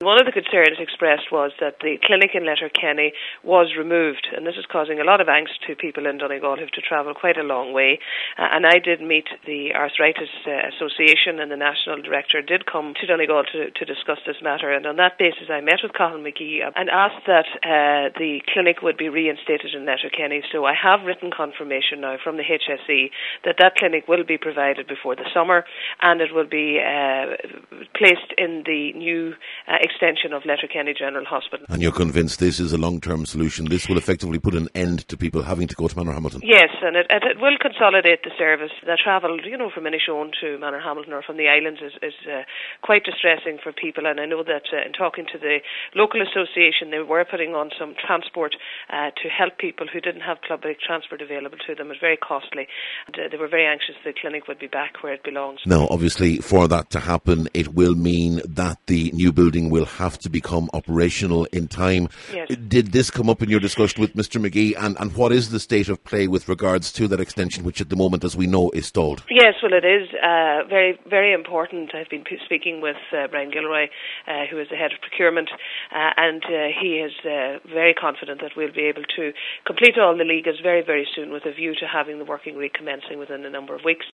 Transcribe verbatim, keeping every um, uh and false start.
One of the concerns expressed was that the clinic in Letterkenny was removed, and this is causing a lot of angst to people in Donegal who have to travel quite a long way. Uh, and I did meet the Arthritis uh, Association, and the National Director did come to Donegal to, to discuss this matter. And on that basis, I met with Cathal McGee and asked that uh, the clinic would be reinstated in Letterkenny. So I have written confirmation now from the H S E that that clinic will be provided before the summer, and it will be uh, placed in the new uh, extension of Letterkenny General Hospital. And you're convinced this is a long-term solution? This will effectively put an end to people having to go to Manorhamilton? Yes, and it, it, it will consolidate the service. The travel, you know, from Inishowen to Manorhamilton or from the islands is, is uh, quite distressing for people, and I know that uh, in talking to the local association, they were putting on some transport uh, to help people who didn't have public transport available to them. It was very costly, and uh, they were very anxious the clinic would be back where it belongs. Now, obviously, for that to happen, it will mean that the new building will have to become operational in time. Yes. Did this come up in your discussion with Mister McGee, and, and what is the state of play with regards to that extension, which at the moment, as we know, is stalled? Yes, well, it is uh, very, very important. I've been p- speaking with uh, Brian Gilroy, uh, who is the head of procurement, uh, and uh, he is uh, very confident that we'll be able to complete all the legal very, very soon with a view to having the working week commencing within a number of weeks.